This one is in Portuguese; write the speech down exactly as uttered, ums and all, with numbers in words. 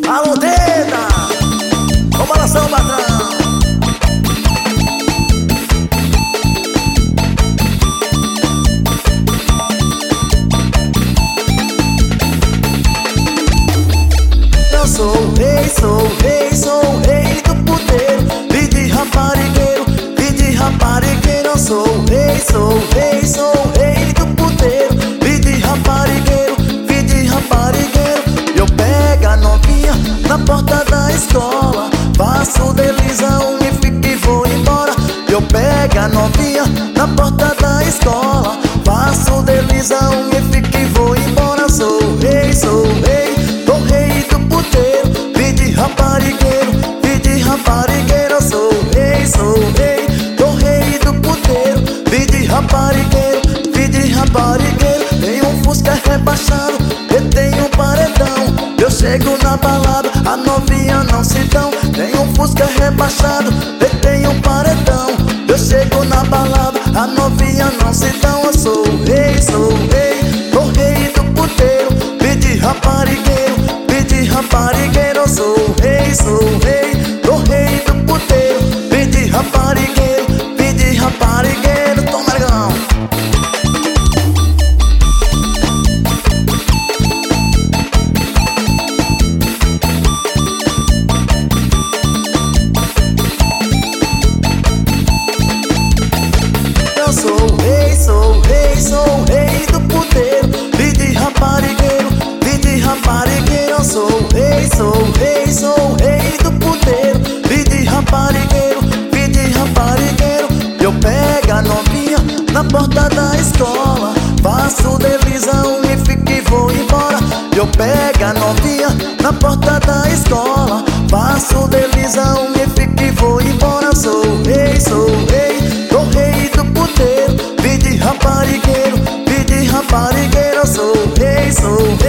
Alô, Deda, com balanção, patrão. Eu sou o rei, sou o rei, sou o rei do puteiro. Vi de raparigueiro, vi de raparigueiro. Eu sou o rei, sou o rei, sou o rei do puteiro. Vi de raparigueiro, vi de raparigueiro. Eu pego a novinha na porta da escola, faço deslizão e fico e vou embora. Eu pego a novinha na porta da escola, faço deslizão e fico e vou embora. Sou o rei, sou o rei, tô rei do puteiro. Vi de raparigueiro, vi de raparigueiro. Eu sou o rei, sou o rei, tô rei do puteiro. Vi de raparigueiro, vi de raparigueiro. Tem um Fusca rebaixado, eu tenho um paredão. Eu chego na balada, a novinha não se dão. Tem um Fusca rebaixado, eu tenho um paredão. Eu chego na balada, a novinha não se dão. Eu sou o rei, sou o rei, tô rei do puteiro. Vi de raparigueiro, vi de raparigueiro. Eu sou o rei, sou o rei, tô rei do puteiro. Vi de raparigueiro, vi de raparigueiro. Toma, negão. Eu sou o rei, sou o rei, sou o rei do puteiro. Vi de raparigueiro, vi de raparigueiro. Eu sou o rei, sou o rei, sou o rei do puteiro. Vi de raparigueiro, vi de raparigueiro. Eu pego a novinha na porta da escola, faço deslizão e fico e vou embora. Eu pego a novinha na porta da escola, faço deslizão e fico e vou embora. Sou o rei, sou o rei, tô rei do puteiro. Vi de raparigueiro, vi de raparigueiro. Eu sou o rei, sou o